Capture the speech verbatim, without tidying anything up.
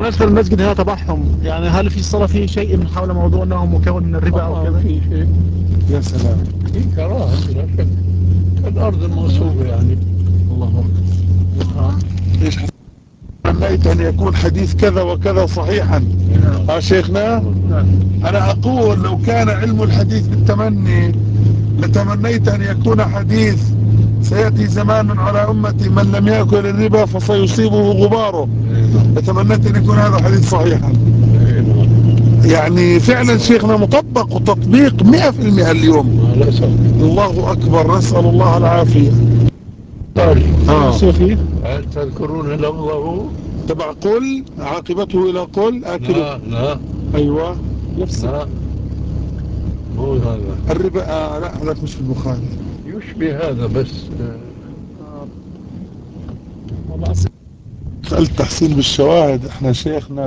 مدخل المسجد هذا تبعهم، يعني هل في الصلاة فيه شيء من حول موضوع أنه مكون من الربا أو كذا؟ في شيء. يا سلام. في كراهة بلا شك، كالأرض المغصوبة يعني. الله أكبر. ايش تمنيت ان يكون حديث كذا وكذا صحيحا ها شيخنا. انا اقول لو كان علم الحديث بالتمني لتمنيت ان يكون حديث سيأتي زمان على امتي من لم يأكل الربا فسيصيبه غباره، لتمنيت ان يكون هذا حديث صحيحا. يعني فعلا شيخنا مطبق وتطبيق مئة في المئة اليوم. الله اكبر، نسأل الله العافية. اه فيه هل تذكرون لفظه تبع قل عاقبته الى قل اكله؟ لا لا ايوه نفس لا، مو هذا الربا. آه لا هذاك مش في البخاري، يشبه هذا بس. والله سألت تحسين بالشواهد. احنا شيخنا